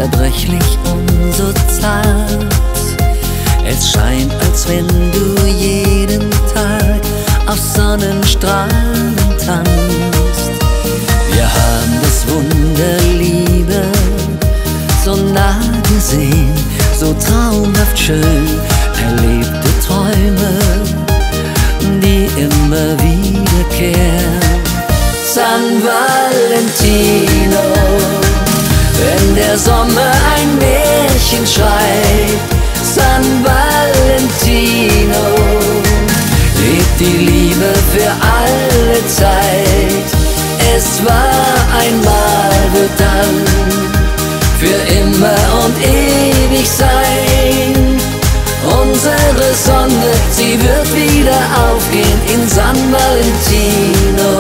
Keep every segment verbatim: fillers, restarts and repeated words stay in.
zerbrechlich und so zart. Es scheint, als wenn du jeden Tag auf Sonnenstrahlen tanzt. Wir haben das Wunder Liebe so nah gesehen, so traumhaft schön, erlebte Träume, die immer wiederkehren. San Valentino, wenn der Sommer ein Märchen schreibt. San Valentino, lebt die Liebe für alle Zeit. Es war einmal, wird dann für immer und ewig sein. Unsere Sonne, sie wird wieder aufgehen in San Valentino.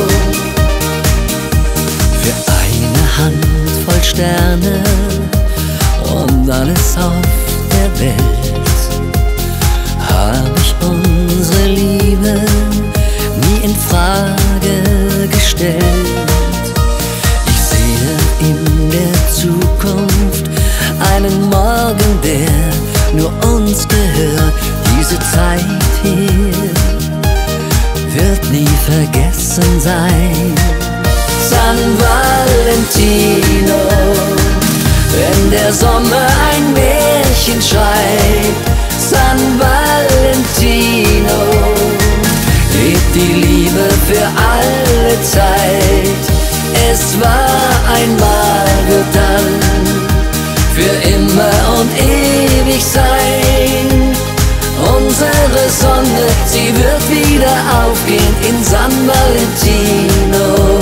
Für eine Handvoll Sterne und alles auf der Welt hab ich unsere Liebe nie in Frage gestellt. Ich sehe in der Zukunft einen Morgen, der nur uns gehört. Diese Zeit hier wird nie vergessen sein. San Valentino, wenn der Sommer ein Märchen schreibt. San Valentino, lebt die Liebe für alle Zeit. Es war einmal, wird dann für immer und ewig sein. Unsere Sonne, sie wird wieder aufgehen in San Valentino.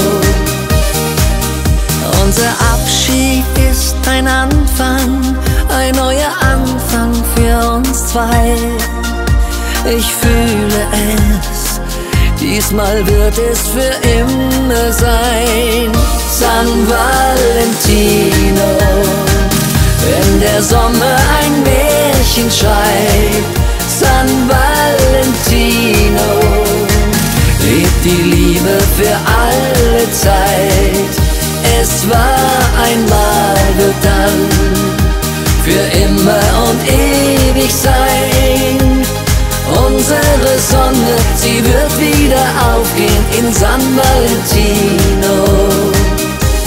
Unser Abschied ist ein Anfang, ein neuer Anfang für uns zwei. Ich fühle es, diesmal wird es für immer sein. San Valentino, wenn der Sommer ein Märchen schreibt. San Valentino, lebt die Liebe für alle Zeit. Es war einmal, wird dann für immer und ewig sein. Unsere Sonne, sie wird wieder aufgehen in San Valentino.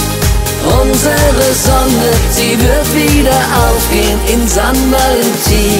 Unsere Sonne, sie wird wieder aufgehen in San Valentino.